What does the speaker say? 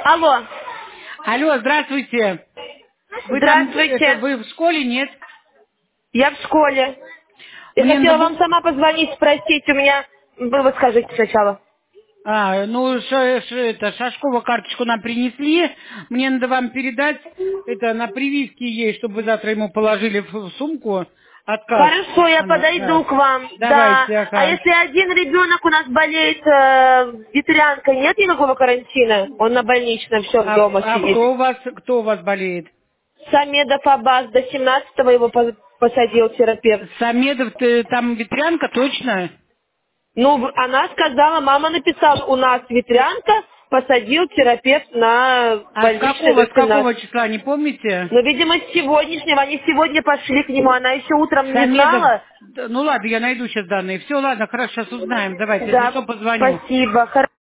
Алло. Алло, здравствуйте. Вы там, Здравствуйте. вы в школе, нет? Я в школе. Я Мне хотела надо... вам сама позвонить, спросить. У меня... Вы скажите сначала. Ну, Шашкова карточку нам принесли. Мне надо вам передать, это на прививке есть, чтобы вы завтра ему положили в сумку. Отказ. Хорошо, я подойду к вам. Да. Давайте, А ага. если один ребенок у нас болеет ветрянкой, нет никакого карантина? Он на больничном, все, дома А сидит. кто у вас болеет? Самедов Аббас до 17-го его посадил терапевт. Самедов, там ветрянка, точно? Ну, она сказала, мама написала, у нас ветрянка, посадил терапевт на А больничный до с какого 17. числа, не помните? Но, видимо, с сегодняшнего, они сегодня пошли к нему, она еще утром не Самедов, знала. ну ладно, я найду сейчас данные. Все, ладно, хорошо, сейчас узнаем. Давайте, если Да, что, позвоню. спасибо.